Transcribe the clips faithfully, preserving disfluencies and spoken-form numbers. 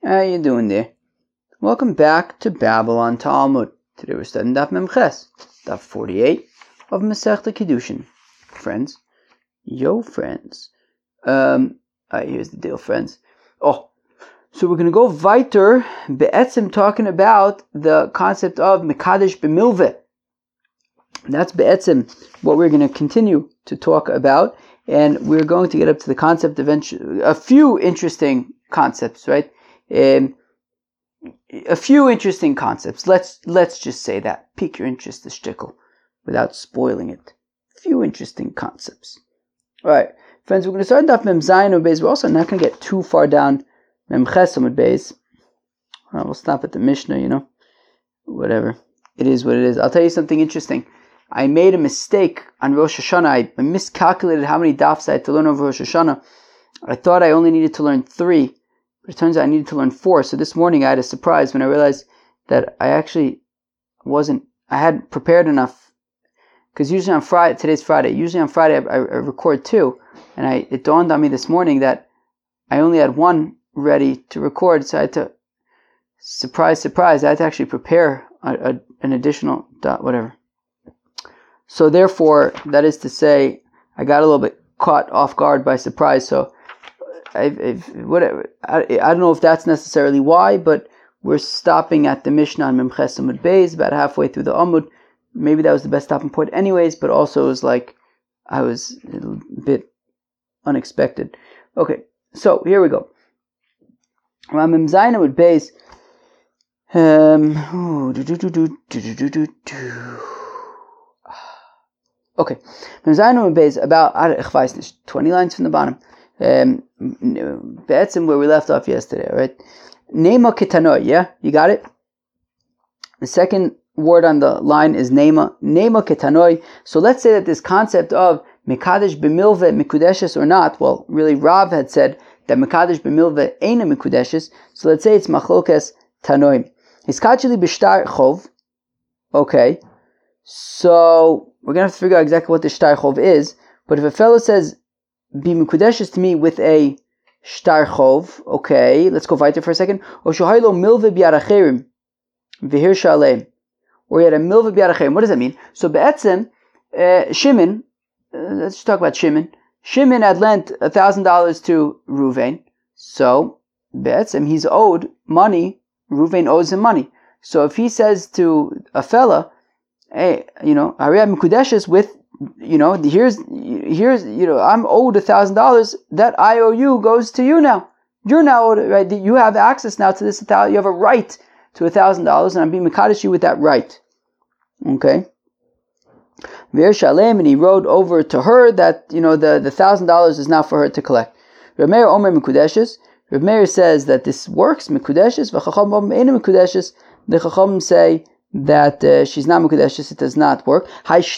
How you doing there? Welcome back to Babylon Talmud. Today we're studying Daf Memches, Daf forty-eight of Masechta Kiddushin. Friends, yo friends. Um, alright, here's the deal, friends. Oh, so we're going to go weiter, be'etzim, talking about the concept of Mekadesh B'milveh. That's be'etzim what we're going to continue to talk about, and we're going to get up to the concept eventually, a few interesting concepts, right? Um, a few interesting concepts. Let's let's just say that. Pique your interest, the shtickle, without spoiling it. A few interesting concepts. All right, friends, we're going to start Daf Mem Zayin Amud Beis. We're also not going to get too far down Mem Ches Amud Beis. Well, we'll stop at the Mishnah, you know. Whatever. It is what it is. I'll tell you something interesting. I made a mistake on Rosh Hashanah. I, I miscalculated how many dafs I had to learn over Rosh Hashanah. I thought I only needed to learn three, but it turns out I needed to learn four. So this morning I had a surprise when I realized that I actually wasn't, I hadn't prepared enough. Because usually on Friday, today's Friday, usually on Friday I, I record two. And I, it dawned on me this morning that I only had one ready to record. So I had to, surprise, surprise, I had to actually prepare a, a, an additional dot, whatever. So therefore, that is to say, I got a little bit caught off guard by surprise. So, I've, I've, whatever. I, I don't know if that's necessarily why, but we're stopping at the Mishnah on Mem Ches Amud Beis, about halfway through the Amud. Maybe that was the best stopping point, anyways. But also, it was like I was a bit unexpected. Okay, so here we go. Mem Zayin Amud Beis. Um. Okay, Mem Zayin Amud Beis, about, ich weiß nicht, twenty lines from the bottom. Um, be'etzim where we left off yesterday, right? Nema ketanoi, yeah? You got it? The second word on the line is nema. Nema ketanoi. So let's say that this concept of Mekadesh b'milveh mikudeshes or not, well, really Rav had said that Mekadesh b'milveh ain't a mikudeshes, so let's say it's machlokes tanoi. Hiskachili b'shtar chov. Okay. So we're going to have to figure out exactly what the shtar chov is, but if a fellow says be mikudeshes to me with a shtar chov, okay, let's go weiter for a second. Or shohaylo milve bi'aracherim v'hir shalem. Or he had a milve bi'aracherim. What does that mean? So be'etzim, uh, Shimon, uh, let's just talk about Shimon. Shimon had lent a thousand dollars to Ruvain. So be'etzim, he's owed money. Ruvain owes him money. So if he says to a fella, hey, you know, Hariyah mikudeshes with, you know, here's, here's, you know, I'm owed a thousand dollars. That I O U goes to you now. You're now owed, right? You have access now to this. You have a right to a thousand dollars, and I'm being mekadesh you with that right. Okay. Ve'er shalem, and he wrote over to her that, you know, the the thousand dollars is now for her to collect. Rav Meir Omer mikudeshes. Rav Meir says that this works mikudeshes. V'chacham Omer ein mikudeshes. The chacham say that uh, she's not mekudeshes, it does not work.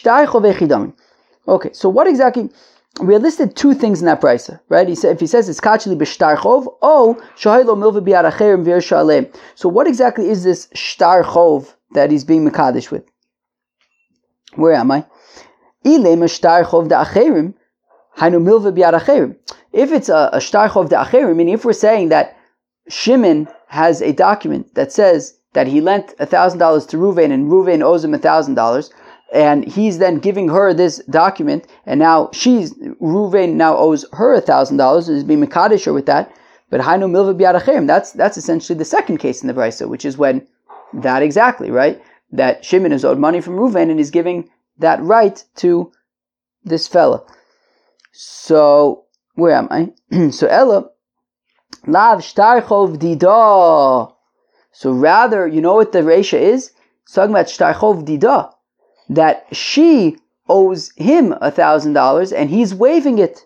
Okay, so what exactly? We had listed two things in that brisa, right? He said if he says it's kachli b'shtar chov, oh shahilo milva bi'aracherim v'ir shalem. So what exactly is this shtar chov that he's being mekadesh with? Where am I? Ilem shtar chov da'acherim, hainu milva bi'aracherim. If it's a, a shtar chov da'acherim, meaning if we're saying that Shimon has a document that says that he lent a thousand dollars to Ruvain and Ruvain owes him a thousand dollars, and he's then giving her this document, and now she's Ruvain now owes her a thousand dollars and is being mekadesh with that. But Hainu Milva Bi'aracherim, that's that's essentially the second case in the brisa, which is when that exactly right that Shimon is owed money from Ruvain and he's giving that right to this fella. So where am I? So Ella Lav Shtar Chov Dida. So rather, you know what the Reisha is? It's talking about Shtar Chov Dida, that she owes him a thousand dollars and he's waiving it.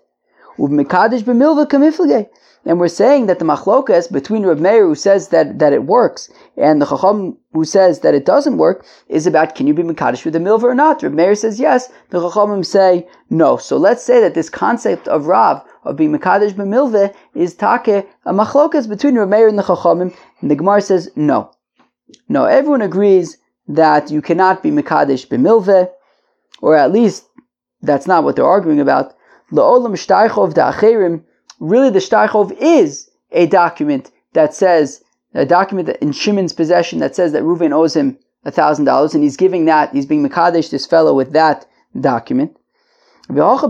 And we're saying that the machlokas between Reb Meir, who says that, that it works, and the Chacham who says that it doesn't work, is about can you be mekadesh with the milva or not? Reb Meir says yes, the Chachamim say no. So let's say that this concept of Rav, of being mekadesh b'milveh, is take a machlokas between Reb Meir and the Chachamim, and the Gemara says no. No, everyone agrees that you cannot be mekadesh b'milveh, or at least that's not what they're arguing about. La'olam shtar chov da'acherim, really the shtar chov is a document that says a document in Shimon's possession that says that Reuven owes him a thousand dollars, and he's giving that, he's being mekadesh this fellow with that document. And yes,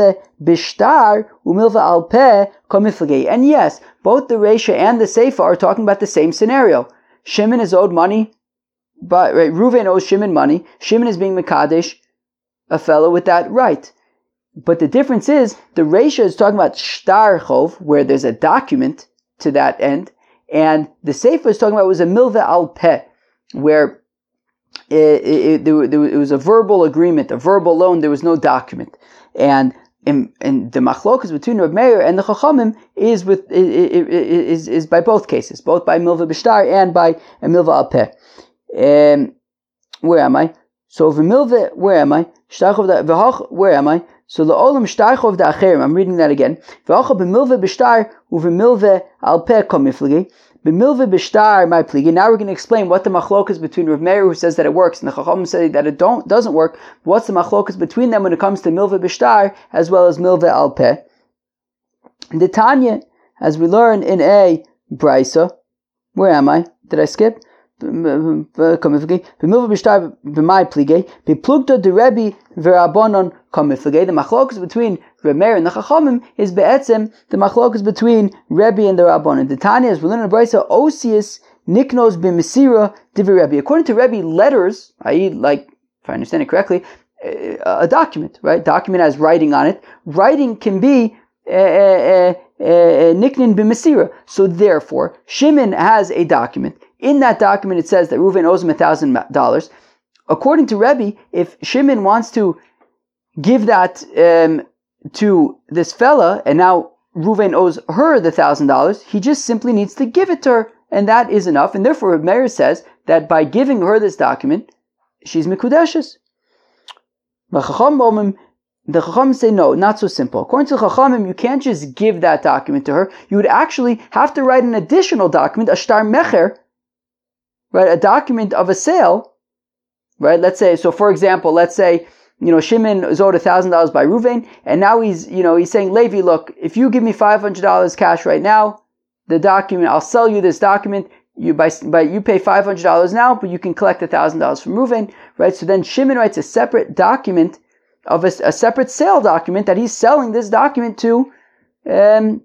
both the Reisha and the Seifa are talking about the same scenario. Shimon is owed money, but right, Reuven owes Shimon money. Shimon is being mekadesh a fellow with that right. But the difference is, the Reisha is talking about shtar chov, where there's a document to that end, and the Seifa is talking about was a milveh al peh, where it, it, it, it was a verbal agreement, a verbal loan. There was no document, and in, in the machlokas between Reb Meir and the Chachamim is with is is by both cases, both by milveh b'shtar and by a milveh al peh. Um, where am I? So v'milveh, where am I? Where am I? So la'olam shtarchov da acherim. I'm reading that again. V'acha b'milveh b'shtar u'v'milveh al peh komifligi. B'milveh b'shtar my pligi. Now we're going to explain what the machlokas between Rav Meir, who says that it works, and the Chachamim say that it don't doesn't work. What's the machlokas between them when it comes to milveh b'shtar as well as milveh al peh? The Tanya, as we learn in a brisa. Where am I? Did I skip? The machlokas between Reb Meir and the Chachamim is be'etzem the machlokas between Rebbe and the Rabbanon. The Tanya, as we learn in the Brisa, Osius niknos b'mesira divi Rebbe. According to Rebbe, letters, that is, like, if I understand it correctly, a document, right? Document has writing on it. Writing can be niknin b'mesira. So therefore, Shimon has a document. In that document, it says that Reuven owes him a thousand dollars. According to Rebbe, if Shimon wants to give that um, to this fella, and now Reuven owes her the thousand dollars, he just simply needs to give it to her, and that is enough. And therefore, Reb Meir says that by giving her this document, she's mikudeshes. The Chachamim say no, not so simple. According to the Chachamim, you can't just give that document to her. You would actually have to write an additional document, a shtar mecher, right, a document of a sale, right? Let's say, so for example, let's say, you know, Shimon is owed a thousand dollars by Reuven, and now he's, you know, he's saying, Levi, look, if you give me five hundred dollars cash right now, the document, I'll sell you this document. You by, by you pay five hundred dollars now, but you can collect a thousand dollars from Reuven, right? So then Shimon writes a separate document of a, a separate sale document that he's selling this document to um,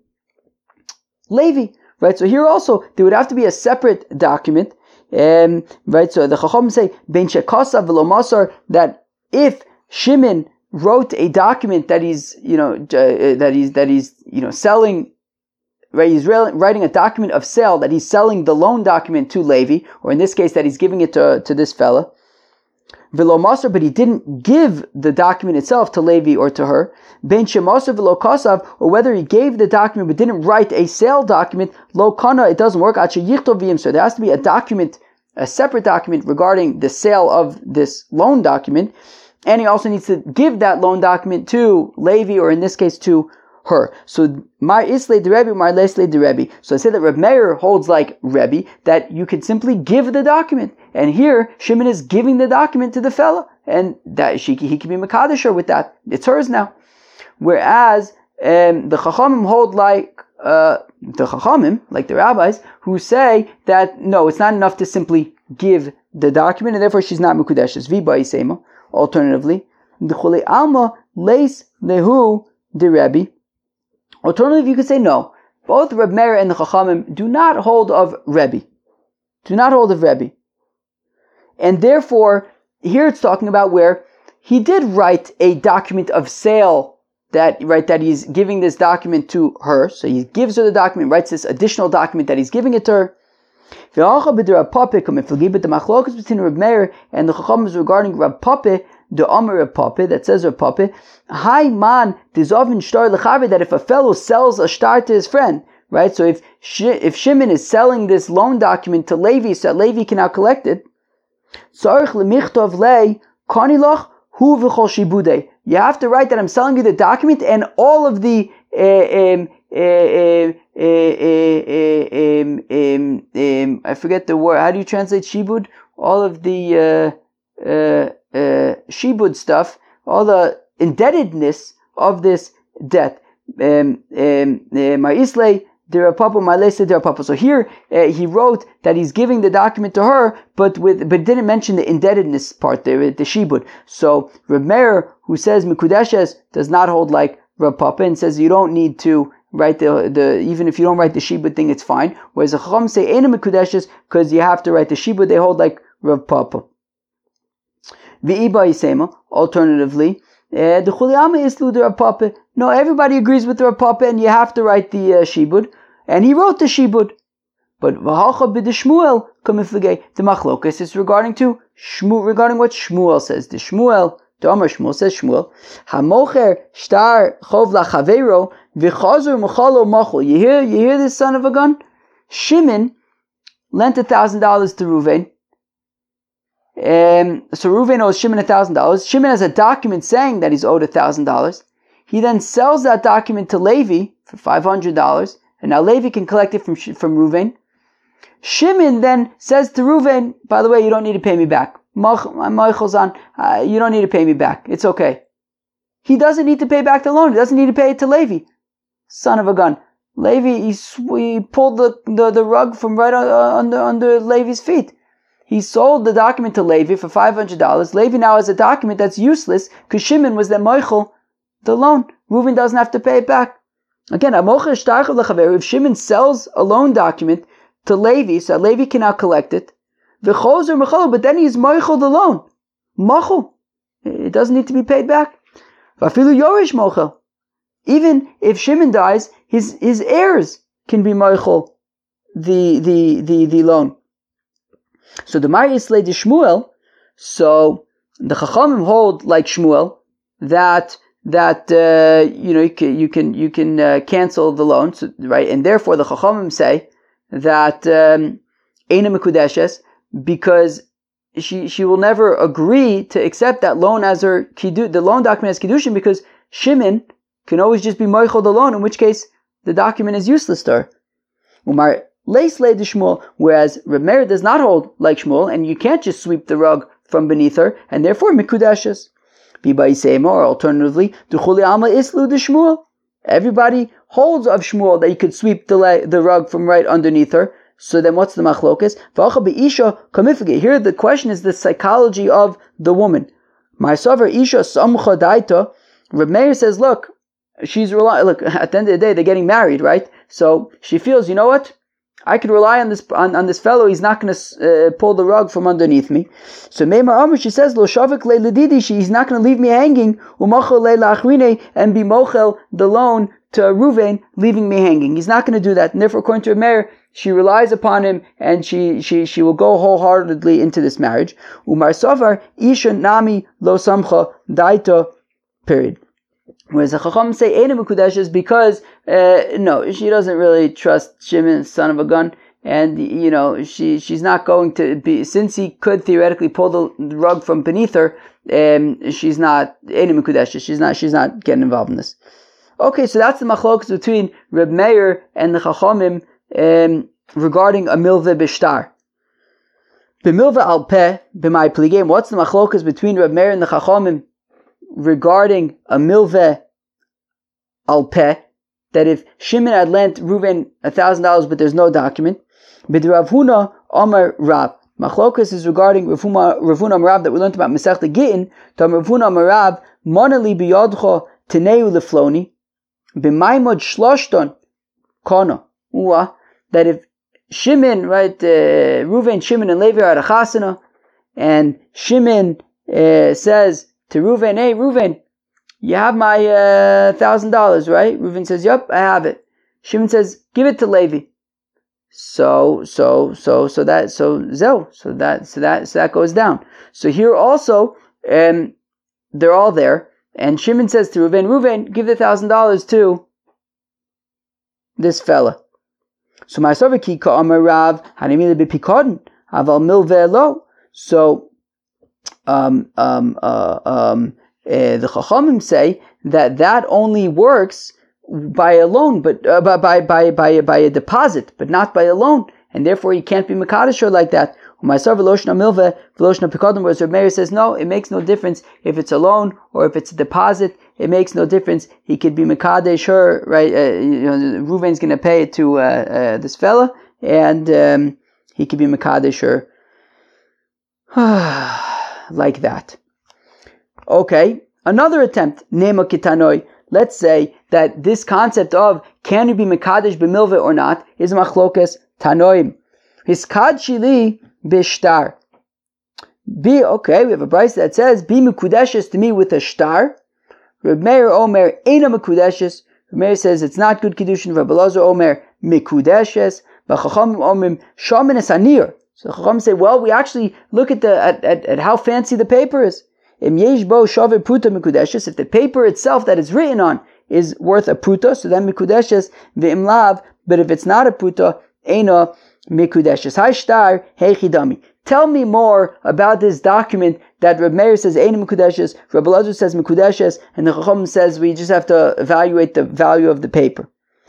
Levi, right? So here also there would have to be a separate document. Um, right, so the Chacham say ben shekasav v'lo masar, that if Shimon wrote a document that he's, you know, uh, that he's that he's, you know, selling, right? He's re- writing a document of sale that he's selling the loan document to Levi, or in this case that he's giving it to to this fella. V'lo masar, but he didn't give the document itself to Levi or to her. Ben shemasav v'lo kasav, or whether he gave the document but didn't write a sale document, lo kana, it doesn't work. So there has to be a document, a separate document regarding the sale of this loan document, and he also needs to give that loan document to Levi, or in this case to her. So Mar Islay de Rebbe, Mar Leslay de Rebbe. So I say that Reb Meir holds like Rebbe, that you could simply give the document, and here Shimon is giving the document to the fella, and that she he can be Makadisher with that. It's hers now. Whereas um, the Chachamim hold like uh, the Chachamim, like the rabbis, who say that no, it's not enough to simply give the document, and therefore she's not Mekudeshes. Vi ba'isema. Alternatively, the Chulei Alma leis lehu de Rebbe. Alternatively, you could say no. Both Reb Meir and the Chachamim do not hold of Rebbe. Do not hold of Rebbe. And therefore, here it's talking about where he did write a document of sale, that right that he's giving this document to her. So he gives her the document, writes this additional document that he's giving it to her. But the machlokas between Reb Meir and the Chachamim is regarding Rab Papa, the Amar Rab Papa, that says Rab Papa, Hi man, dizovin shtar lechavi, that if a fellow sells a shtar to his friend, right? So if if Shimon is selling this loan document to Levi, so that Levi can now collect it, tzarich lemichtov lei kanilach hu v'chol shibudei. You have to write that I'm selling you the document and all of the uh, um, uh, uh, uh, um, um, um, I forget the word. How do you translate shibud? All of the uh, uh, uh, shibud stuff, all the indebtedness of this debt. Um, um, my islay the Rav Papa, Malesa the Rav Papa. So here uh, he wrote that he's giving the document to her, but with but didn't mention the indebtedness part, the, the shibud. So Reb Meir, who says Mikudeshes, does not hold like Rav Papa and says you don't need to write the the even if you don't write the shibud thing, it's fine. Whereas the Chacham say Eina Mikudeshes because you have to write the shibud. They hold like Rav Papa. V'iba Yisema, alternatively, uh, the Chuliyama Islu the Rav Papa. No, everybody agrees with the Rav Papa, and you have to write the uh, shibud. And he wrote the shibud. But V'halcha b'de Shmuel kamifligei the machlokas is regarding to Shmuel, regarding what Shmuel says. The Shmuel, the Amar Shmuel says Shmuel, Hamocher shtar chov lachavero v'chazur machalo machol. You hear, you hear this son of a gun? Shimon lent a thousand dollars to Reuven. Um, so Reuven owes Shimon a thousand dollars. Shimon has a document saying that he's owed a thousand dollars. He then sells that document to Levi for five hundred dollars, and now Levi can collect it from from Reuven. Shimon then says to Reuven, by the way, you don't need to pay me back. Uh, you don't need to pay me back. It's okay. He doesn't need to pay back the loan. He doesn't need to pay it to Levi. Son of a gun. Levi, he, he pulled the, the, the rug from right uh, under under Levi's feet. He sold the document to Levi for five hundred dollars. Levi now has a document that's useless because Shimon was the moichel, the loan. Reuven doesn't have to pay it back. Again, if Shimon sells a loan document to Levi, so Levi can now collect it, but then he's moichel the loan. Mochel. It doesn't need to be paid back. Even if Shimon dies, his, his heirs can be moichel the, the, the, the loan. So the Mar Yislei de Shmuel, so the Chachamim hold like Shmuel that that uh, you know you can you can you can uh, cancel the loan, so, right? And therefore the Chachamim say that Eina Mikudeshes because she she will never agree to accept that loan as her kidu, the loan document as kiddushin because Shimon can always just be moichel the loan, in which case the document is useless to her. Umar Leis le de Shmuel, whereas Reb Meir does not hold like Shmuel, and you can't just sweep the rug from beneath her, and therefore mikudeshes. Biba Yisema, or alternatively, Duchuli Alma Islu de Shmuel. Everybody holds of Shmuel that you could sweep the le- the rug from right underneath her. So then, what's the machlokas? V'acha be'isha kamifige. Here, the question is the psychology of the woman. Ma'asaver isha samcha daita. Reb Meir says, look, she's rely. Look, at the end of the day, they're getting married, right? So she feels, you know what? I could rely on this on, on this fellow. He's not going to uh, pull the rug from underneath me. So Meimar Amr, she says, Lo shavik le ledidi. He's not going to leave me hanging. Umachol le lachrine, and be mochel the loan to Reuven, leaving me hanging. He's not going to do that. And therefore, according to Meir, she relies upon him, and she she she will go wholeheartedly into this marriage. Umar Safar isha nami lo samcha daita. Period. Whereas the Chacham say Eina Mikudeshes because uh, no, she doesn't really trust Shimon, son of a gun, and you know she she's not going to be, since he could theoretically pull the rug from beneath her. Um, she's not Eina Mikudeshes. She's not she's not getting involved in this. Okay, so that's the machlokas between Reb Meir and the Chachamim um, regarding a milveh b'shtar. B'milveh al peh b'may pligim. What's the machlokas between Reb Meir and the Chachamim regarding a milveh al peh, that if Shimon had lent Reuven a thousand dollars but there's no document, but Rav Huna Amar Rav. Machlokas is regarding Rav Huna Amar Rav that we learned about Masechta Gittin. To Rav Huna Amar Rav Monali biyodcha teneu lefloni b'maimod shloshton kono. That if Shimon, right, uh, Reuven, Shimon, and Levi are at a chasana, and Shimon uh, says to Reuven, hey Reuven, you have my uh, thousand dollars, right? Reuven says, yep, I have it. Shimon says, give it to Levi. So, so, so, so that, so Zeh, so that, so that, so that goes down. So here also, um, they're all there, and Shimon says to Reuven, Reuven, give the thousand dollars to this fella. So my Sovaki ka Amar Rav Hanimila b'Pikodin Aval Milveh Lo. So um um uh, um uh, the Chachamim say that that only works by a loan, but uh, by by by by by a deposit, but not by a loan, and therefore he can't be Makadisher like that. Whereas Reb Meir says no, it makes no difference if it's a loan or if it's a deposit. it makes no difference. He could be Mekadesh her, right? Uh, you know, Reuven's going to pay it to uh, uh, this fella, and um, he could be Mekadesh her like that. Okay, another attempt. Nema kitanoi. Let's say that this concept of can you be Mekadesh b'milveh or not is machlokes tanoim. Hiskad shili b'shtar. Be okay. We have a brayso that says be mekudeshes to me with a shtar. Reb Meir Omer eina mekudeshes. Reb Meir says it's not good kiddushin. Reb Elazar Omer mekudeshes. B'chachamim Omer shamin es anir. So Chacham say, well, we actually look at the at, at, at how fancy the paper is. Im yesh bo shaver pruta mekudeshes. If the paper itself that it's written on is worth a pruta, so then mekudeshes ve'im lav. But if it's not a pruta, eina mekudeshes. Hai shtar heichidami. Tell me more about this document that Reb Meir says eina mekudeshes, Reb Elazar says mekudeshes, and the Chacham says we just have to evaluate the value of the paper.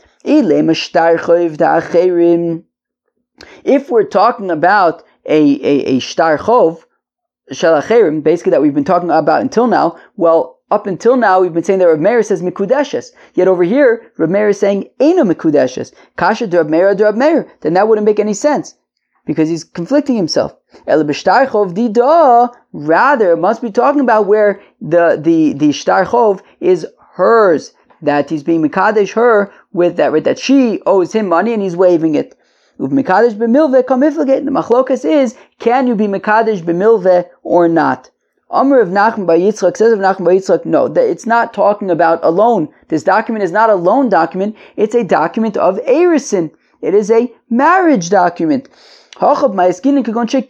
If we're talking about a a, a shtar chov shel acherim, basically that we've been talking about until now, well, up until now we've been saying that Reb Meir says mikudeshes. Yet over here, Reb Meir is saying eina mikudeshes. Kasha de Reb Meir de Reb Meir. Then that wouldn't make any sense because he's conflicting himself. El b'shtar chov dida. Rather, it must be talking about where the the the shtar chov is hers, that he's being mikadesh her with that, right, that she owes him money and he's waiving it. Uv mekadesh b'milveh kamiflaget. The machlokas is, can you be mekadesh b'milveh or not? Amr of Nachman by Yitzchak says of Nachman by Yitzchak, no, that it's not talking about a loan. This document is not a loan document. It's a document of erisin. It is a marriage document. Reminds us of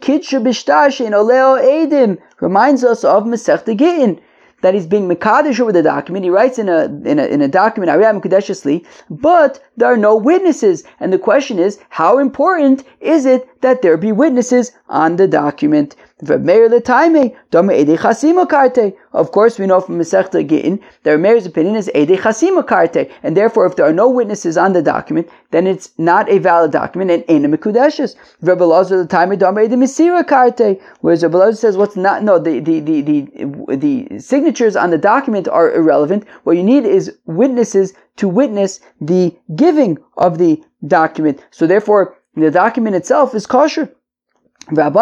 Masechta Gittin, that he's being mekadesh over the document. He writes in a in a in a document, but there are no witnesses. And the question is, how important is it that there be witnesses on the document? Of course, we know from Masechta Gittin that Reb Meir's opinion is Eidei Chasima Karte, and therefore, if there are no witnesses on the document, then it's not a valid document and Eina Mekudeshes. Reb Elazar the time Dam Eidei Mesira Karte, whereas Reb Elazar says what's not no the the the the the signatures on the document are irrelevant. What you need is witnesses to witness the giving of the document. So therefore, the document itself is kosher. And the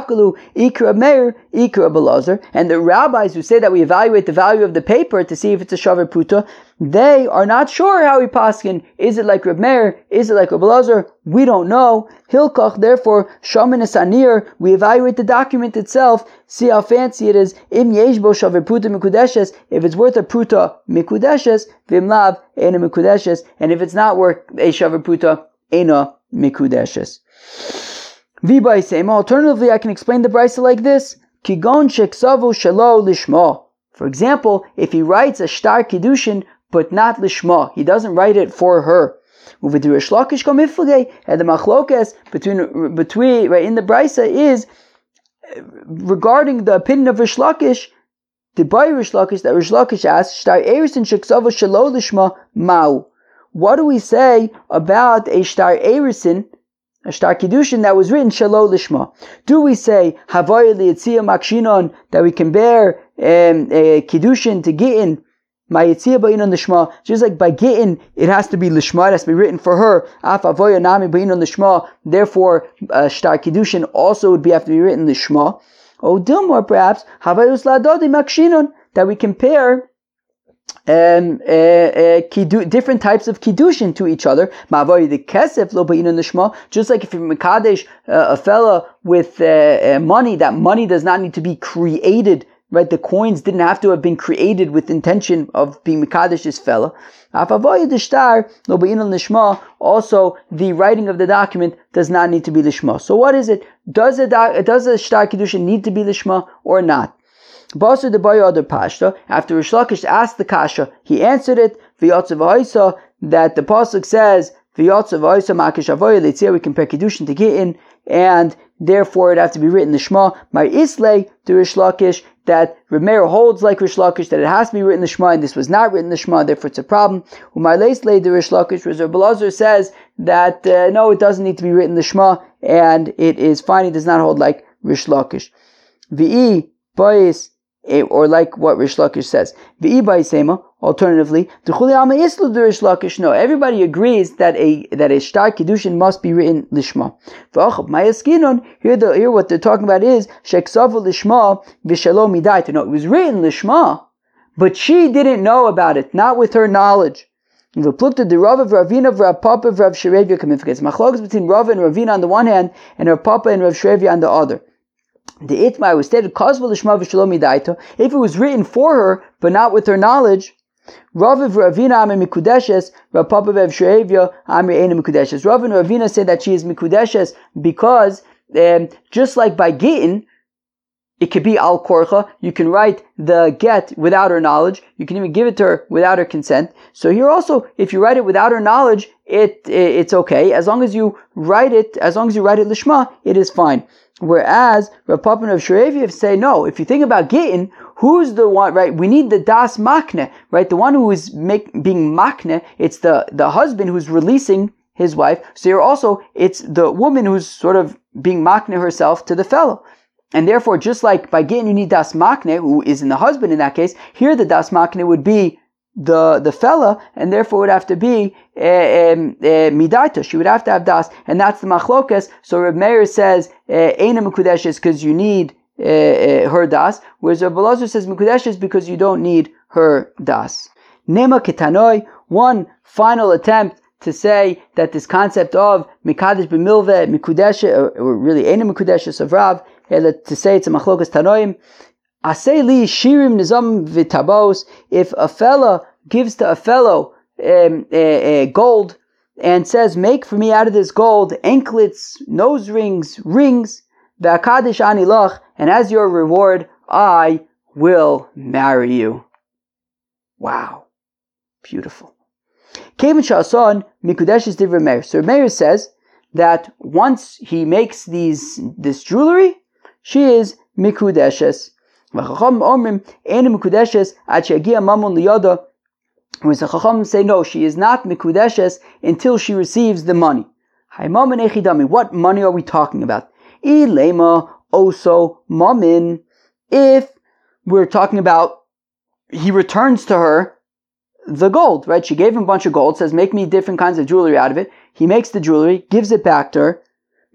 rabbis who say that we evaluate the value of the paper to see if it's a shaver puta, they are not sure how we paskin. Is it like Reb Meir? Is it like Reb Elazar? We don't know. Hilkach, therefore, shamin esanir, we evaluate the document itself, see how fancy it is. Im yeshbo shaver puta mikudeshes, if it's worth a puta mikudeshes, vim lav ena mikudeshes, and if it's not worth a shaver puta, ena mikudeshes. Alternatively, I can explain the brayso like this: Kigon sheksavu shelo lishma. For example, if he writes a shtar kiddushin but not lishma, he doesn't write it for her. And the machlokas between between right in the brayso is regarding the opinion of Rish Lakish. The by Rish Lakish that Rish Lakish asks, shtar erisin sheksavu shelo lishma mau. What do we say about a shtar erisin, a shtar kiddushin that was written shelo lishma? Do we say havaya liyitzia makshinon, that we can bear um, a kiddushin to gittin my yitzia ba'inon lishma, just like by gittin it has to be lishma, it has to be written for her. Af havaya nami ba'inon lishma, therefore uh, shtar kiddushin also would be have to be written lishma. Or Dilmor perhaps havayus ladodi makshinon, that we compare Um, uh, uh, kidu, different types of kiddushin to each other. The kesef lo ba'in nishma. Just like if you're mekadesh uh, a fella with uh, uh, money, that money does not need to be created. Right, the coins didn't have to have been created with intention of being mekadesh this fella. Also, the writing of the document does not need to be lishma. So, what is it? Does a does a shtar kiddushin need to be lishma or not? After Rish Lakish asked the kasha, he answered it, that the pasuk says, we compare kiddushin to gittin, and therefore it has to be written the Shema. My islay to Rish Lakish, that Reb Meir holds like Rish Lakish, that it has to be written the Shema, and this was not written the Shema, therefore it's a problem. My leislay to Rish Lakish, Reb Elazar says that uh, no, it doesn't need to be written the Shema, and it is fine. It does not hold like Rish Lakish. V'i bois or like what Rish Lakish says. Alternatively, no, everybody agrees that a that a shtar kiddushin must be written lishma. Here, the here what they're talking about is sheksavu lishma v'shalom midai. No, it was written lishma, but she didn't know about it, not with her knowledge. V'plukta the Rav of Ravina of Rav Papa of Rav Sherevia kamifikas. Machlokes between Rav and Ravina on the one hand, and Rav Papa and Rav Sherevia on the other. The itmai was stated kozva lishma v'shalom midai. If it was written for her but not with her knowledge. Rav of Ravina Amri Mikudeshes, Rav Papa of Sherevia Amri Eina Mikudeshes. Rav and Ravina say that she is Mikudeshes because um, just like by Gittin, it could be Al Korcha. You can write the get without her knowledge. You can even give it to her without her consent. So here also, if you write it without her knowledge, it, it it's okay. As long as you write it, as long as you write it Lishma, it is fine. Whereas Rav Papa of Sherevia say no. If you think about Gittin, who's the one, right? We need the das makne, right? The one who is make, being makne, it's the, the husband who's releasing his wife. So you're also, it's the woman who's sort of being makne herself to the fellow. And therefore, just like by Gittin you need das makne, who is in the husband in that case, here the das makne would be the the fella, and therefore would have to be uh, um, uh, midaita. She would have to have das, and that's the machlokas. So Reb Meir says eina mekudeshes because you need uh, uh, her das, whereas Reb Elazar says mekudeshes because you don't need her das. Nema ketanoi. One final attempt to say that this concept of mikadesh b'milveh mikudeshes, or, or really eina mekudeshes of Rav, to say it's a machlokas tanoim. Asay li shirim nizam v'tabos. If a fella gives to a fellow um, a, a gold and says, "Make for me out of this gold anklets, nose rings, rings, v'akadesh ani lach, and as your reward, I will marry you." Wow, beautiful. Kevin Shason mikudeshes divrei Meir. So Meir says that once he makes these this jewelry, she is mikudeshes. Whereas the Chacham say no, she is not mikudeshes until she receives the money. What money are we talking about? Ilema oso mamin. If we're talking about he returns to her the gold, right? She gave him a bunch of gold, says make me different kinds of jewelry out of it. He makes the jewelry, gives it back to her.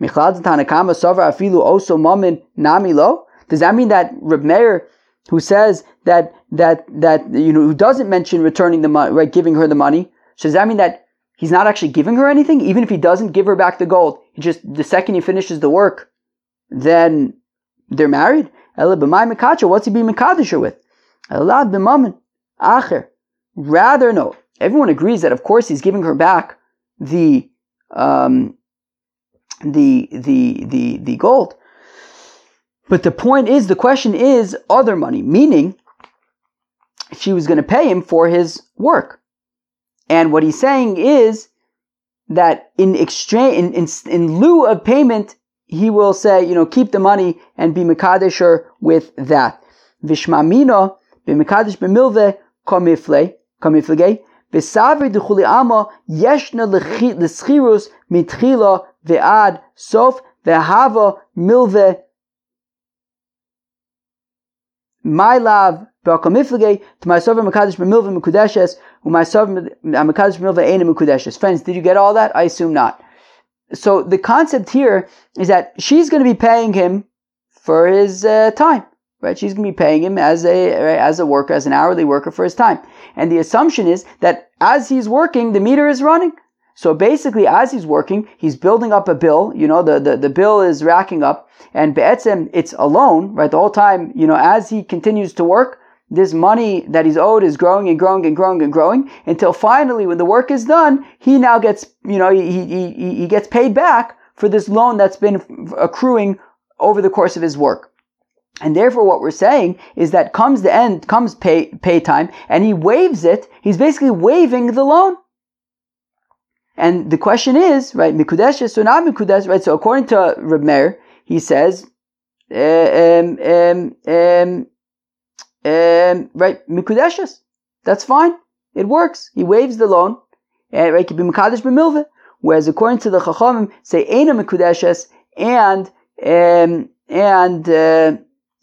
Does that mean that Reb Meir, who says that that that you know who doesn't mention returning the money, right, giving her the money, so does that mean that he's not actually giving her anything, even if he doesn't give her back the gold? He just the second he finishes the work, then they're married. Ela b'may mekacha, what's he being mekadosh with? Ela b'mamin acher. Rather, no. Everyone agrees that of course he's giving her back the um the the the the gold. But the point is, the question is other money, meaning she was going to pay him for his work. And what he's saying is that in exchange, in, in, in lieu of payment, he will say, you know, keep the money and be mekadesher with that. Vishmamino b'mekadesh b'milveh komifle komiflege v'savri d'chuli ama yeshna l'schirus mitchila ve'ad sof ve'hava milveh my love, b'akamiflige to my sovereign mekadesh b'milveh mekudeshes, who my sovereign mekadesh b'milveh eina mekudeshes. Friends, did you get all that? I assume not. So the concept here is that she's going to be paying him for his uh, time, right? She's going to be paying him as a right, as a worker, as an hourly worker for his time. And the assumption is that as he's working, the meter is running. So basically, as he's working, he's building up a bill. You know, the, the, the bill is racking up. And be'etzem, it's a loan, right? The whole time, you know, as he continues to work, this money that he's owed is growing and growing and growing and growing until finally, when the work is done, he now gets, you know, he, he, he gets paid back for this loan that's been accruing over the course of his work. And therefore, what we're saying is that comes the end, comes pay, pay time, and he waives it. He's basically waiving the loan. And the question is, right, mikudeshes or not mikudeshes, right? So according to Reb Meir, he says, uh, um, um, um, um, right, mikudeshes. That's fine. It works. He waives the loan. Uh, right, could be mikadesh b'milveh. Whereas according to the Chachamim, say eina mikudeshes and um, and uh,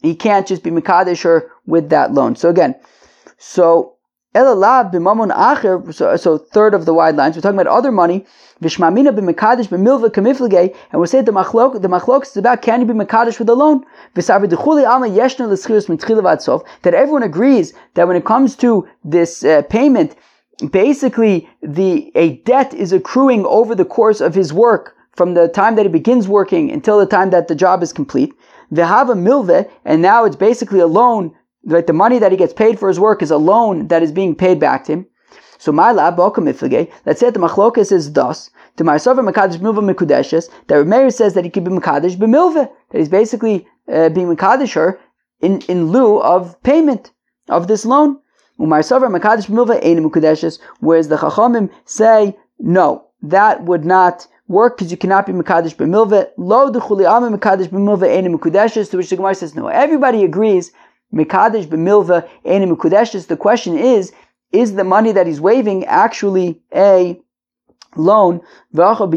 he can't just be Mekadesh her with that loan. So again, so Elalav b'mamon acher, so, so third of the wide lines, we're talking about other money, v'shmamina b'mekadesh b'milva kamiflagei, and we'll say the machlok, the machlok is about can you be Mekadesh with a loan? V'savi d'chuli alma yeshna l'schirus mitchila v'ad sof, that everyone agrees that when it comes to this uh, payment, basically the a debt is accruing over the course of his work, from the time that he begins working until the time that the job is complete. V'hava milve, and now it's basically a loan. Right, the money that he gets paid for his work is a loan that is being paid back to him. So my lab, let's say that the machlokas is thus. To my sover mekadesh b'milva mekudeshes, that Meir says that he could be mekadesh b'milva, that he's basically uh, being mekadesh her in, in lieu of payment of this loan. Umar sover mekadesh b'milva ein mekudeshes, whereas the chachamim say no, that would not work because you cannot be mekadesh b'milva. Lo d'chuli alma mekadesh b'milva ein mekudeshes, to which the Gemara says no. Everybody agrees. Mekadesh b'milva ein mekudeshes. The question is, is the money that he's waiving actually a loan? And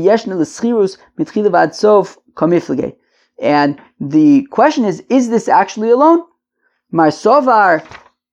the question is, is this actually a loan? Marsovar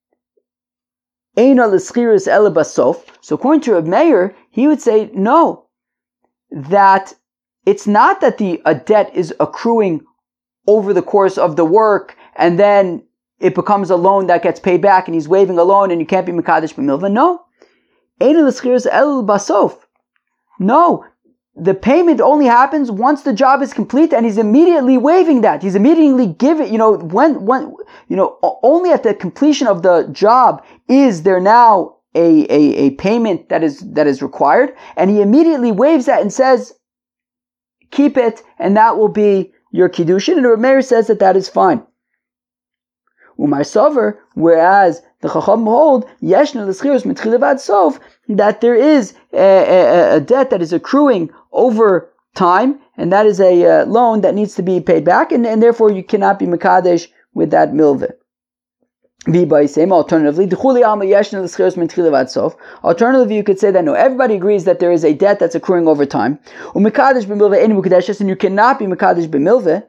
eina l'schirus ele basof. So according to Reb Meir, he would say no, that it's not that the a debt is accruing over the course of the work and then it becomes a loan that gets paid back and he's waiving a loan and you can't be Mekadesh b'milva. No. Eina l'schirus el basof. No. The payment only happens once the job is complete and he's immediately waiving that. He's immediately giving, you know, when, when, you know, only at the completion of the job is there now a, a, a payment that is, that is required, and he immediately waives that and says, keep it, and that will be your Kiddushin, and Reb Meir says that that is fine. Umar Sover, whereas the Chacham hold Yeshna l'schirus mitchila v'ad sof, that there is a, a, a debt that is accruing over time, and that is a uh, loan that needs to be paid back, and, and therefore you cannot be Mekadesh with that milveh. Alternatively, alternatively, you could say that no, everybody agrees that there is a debt that's accruing over time, and you cannot be Mekadesh b'milveh.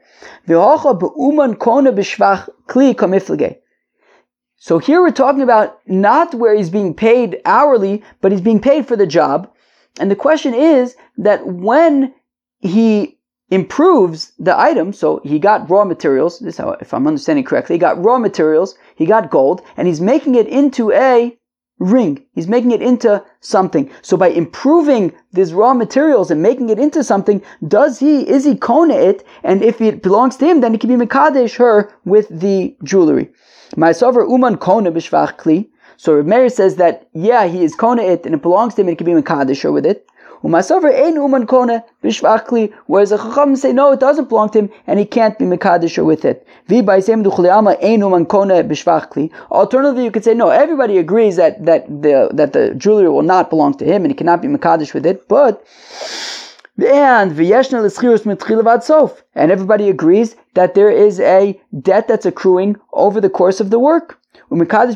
So here we're talking about not where he's being paid hourly, but he's being paid for the job. And the question is that when he improves the item, so he got raw materials, this is how, if I'm understanding correctly, he got raw materials, he got gold, and he's making it into a ring. He's making it into something. So by improving these raw materials and making it into something, does he, is he kona it? And if it belongs to him, then he can be mekadesh her with the jewelry. Ma'asover uman kona b'shvach kli. So Reb Meir says that, yeah, he is kona it, and it belongs to him, and he can be mekadesh her with it. U'ma'asover ein uman kona b'shvach kli. Whereas the chacham say, no, it doesn't belong to him, and he can't be mekadesh her with it. Alternatively, you could say, no, everybody agrees that, that the that the jewelry will not belong to him and he cannot be mekadesh with it, but and and everybody agrees that there is a debt that's accruing over the course of the work. And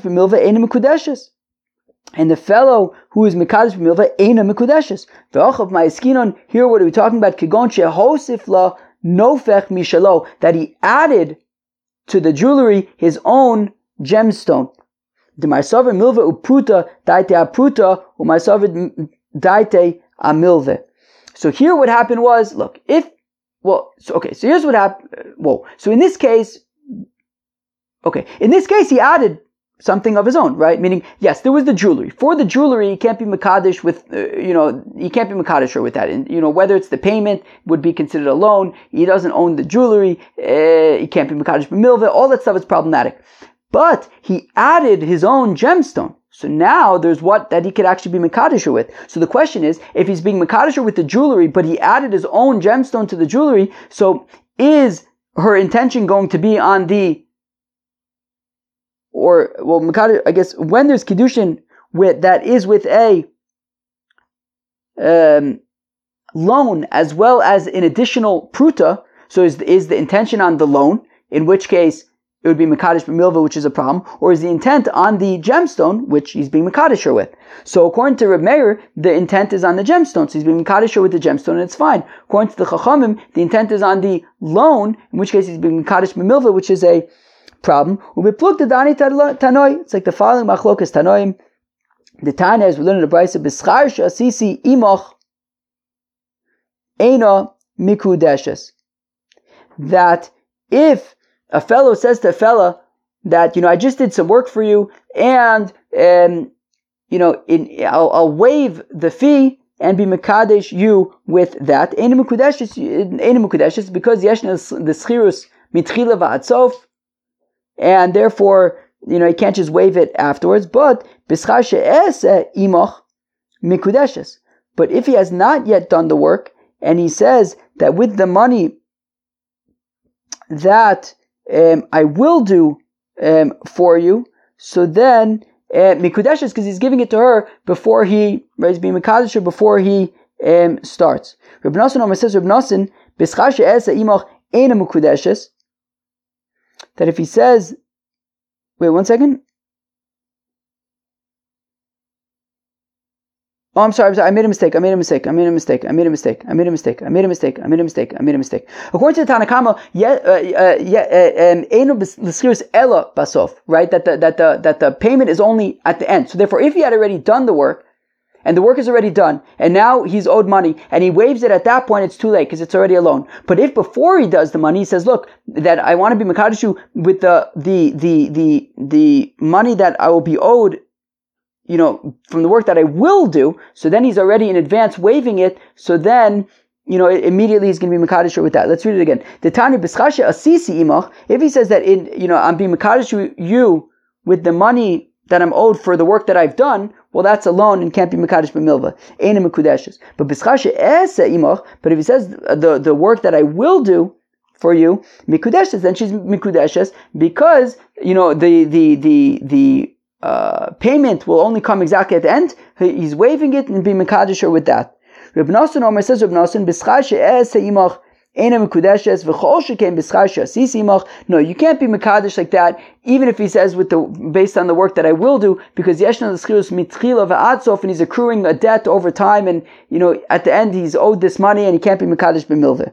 the fellow who is mekadesh b'milva eina mekudeshes. Here, what are we talking about? Kigon shehosif la nofech mishalo, that he added to the jewelry his own gemstone. The marsaver milva upruta daite apruta umarsaver daite amilve. So here, what happened was, look, if well, so, okay, so here's what happened. Whoa, so in this case, okay, in this case, he added something of his own, right? Meaning, yes, there was the jewelry. For the jewelry, he can't be mekadesh with, uh, you know, he can't be mekadesh with that. And, you know, whether it's the payment would be considered a loan. He doesn't own the jewelry. Uh, he can't be mekadesh b'milveh. All that stuff is problematic. But he added his own gemstone. So now there's what that he could actually be mekadesh with. So the question is, if he's being mekadesh with the jewelry, but he added his own gemstone to the jewelry, so is her intention going to be on the Or, well, I guess when there's Kiddushin with, that is with a um, loan as well as an additional pruta, so is, is the intention on the loan, in which case it would be Mekadesh b'milva, which is a problem, or is the intent on the gemstone, which he's being Mekadesh with. So according to Reb Meir, the intent is on the gemstone, so he's being Mekadesh with the gemstone, and it's fine. According to the Chachamim, the intent is on the loan, in which case he's being Mekadesh b'milva, which is a Problem. It's like the following machlokas tanoim. The Tana, as we learn in the Brisa, b'schar she'asisi imoch eina mikudeshes. That if a fellow says to a fella that, you know, I just did some work for you, and um, you know, in, I'll, I'll waive the fee and be mekadesh you with that. Eina mikudeshes, eina mikudeshes, because yeshna the schirus mitchila va'atzof, and therefore, you know, he can't just waive it afterwards. But b'schar she'eseh imoch mikudeshes. But if he has not yet done the work, and he says that with the money that um, I will do um, for you, so then uh, mikudeshes, because he's giving it to her before he, right, he's being mekadesh before he um, starts. Reb Nosson Omer says, Reb Nosson, b'schar she'eseh imoch eina mikudeshes, that if he says, wait one second. Oh, I'm sorry, I'm sorry, I made a mistake, I made a mistake, I made a mistake, I made a mistake, I made a mistake, I made a mistake, I made a mistake, I made a mistake. According to the Tanna Kama, einu l'schirus ela basof, right? That the that the that the payment is only at the end. So therefore, if he had already done the work, and the work is already done, and now he's owed money, and he waives it at that point, it's too late, because it's already a loan. But if before he does the money, he says, look, that I want to be mekadeshu with the, the, the, the, the money that I will be owed, you know, from the work that I will do, so then he's already in advance waiving it, so then, you know, immediately he's going to be mekadeshu with that. Let's read it again. The Tanya b'schar she'asisi imach, if he says that, in, you know, I'm being mekadeshu you with the money that I'm owed for the work that I've done, well, that's a loan and can't be mekadesh b'milva. Eina mikudeshes. But b'schar she'eseh imoch, but if he says the, the work that I will do for you, mikudeshes, then she's mikudeshes, because, you know, the the the the uh, payment will only come exactly at the end. He's waiving it and be mekadesh with that. Reb Nosson Omer says, Reb Nosson, b'schar she'eseh imoch eina mikudeshes v'chol shekain b'schar she'asisi imoch. No, you can't be mekadesh like that, even if he says with the based on the work that I will do, because yeshna l'schirus mitchila va'adsof, and he's accruing a debt over time, and, you know, at the end he's owed this money and he can't be mekadesh b'milveh.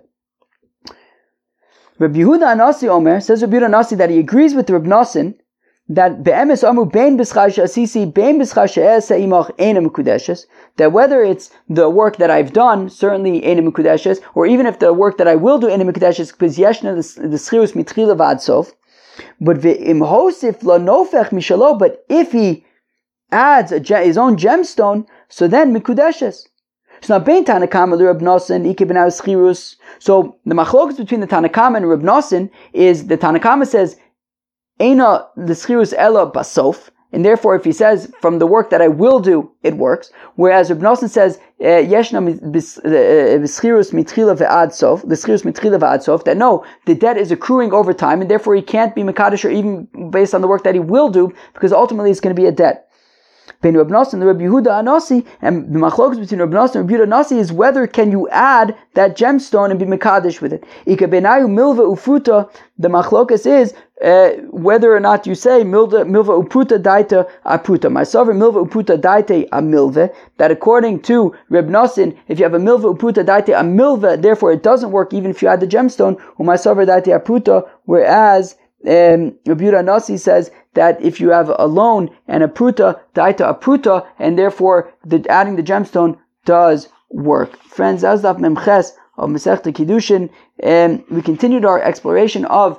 Rabbi Yehuda Anasi Omer says, Rabbi Yehuda Anasi, that he agrees with Reb Nosson that be'emes amu bein b'schar she'asisi bein b'schar she'eseh imoch eina mikudeshes, that whether it's the work that I've done, certainly eina mikudeshes, or even if the work that I will do eina mikudeshes, because yeshna the schirus mitchila v'ad sof. But ve'im hosif lo nofech mishalo, but if he adds a, his own gemstone, so then mikudeshes. So now bein Tanna Kama Reb Nosson ike b'nai schirus. So the machlokas between the Tanna Kama and Reb Nosson is the Tanna Kama says eina l'schirus ela basof, and therefore if he says from the work that I will do, it works. Whereas Reb Nosson says yeshna b'schirus mitchila ve'ad sof, the schirus mitchila ve'ad sof, that no, the debt is accruing over time, and therefore he can't be mekadesh, or even based on the work that he will do, because ultimately it's going to be a debt. Between Reb Nosson and Reb Yehuda Anasi, and the machlokas between Reb Nosson and Reb Yehuda Anasi is whether can you add that gemstone and be mekadesh with it. Ika benayu milva ufruta, the machlokas is uh, whether or not you say milva milva upruta daita apruta. My sovereign milva upruta daite a milva. That according to Reb Nosson, if you have a milva upruta daite a milva, therefore it doesn't work even if you add the gemstone. Or my sovereign daite apruta. Whereas um, Reb Yehuda Anasi says that if you have a loan and a pruta, daita a pruta, and therefore the, adding the gemstone does work. Friends, that was Daf Memches of Masechta Kiddushin, and um, we continued our exploration of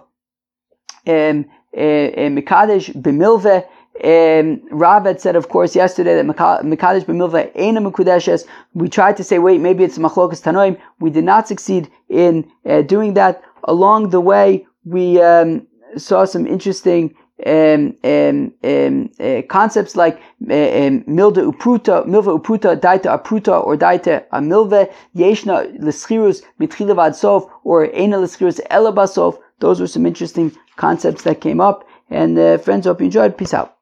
um, Mekadesh B'milveh. Um, Rav had said, of course, yesterday that Mekadesh B'milveh eina mekudeshes. We tried to say, wait, maybe it's Machlokas Tanoim. We did not succeed in uh, doing that. Along the way, we um, saw some interesting Um, um, um, uh, concepts like uh, um, milda upruta, milva upruta, daita apruta, or daita amilve, yeshna l'schirus mitchila v'ad sof, or eina l'schirus ela basov. Those were some interesting concepts that came up. And uh, friends, hope you enjoyed. Peace out.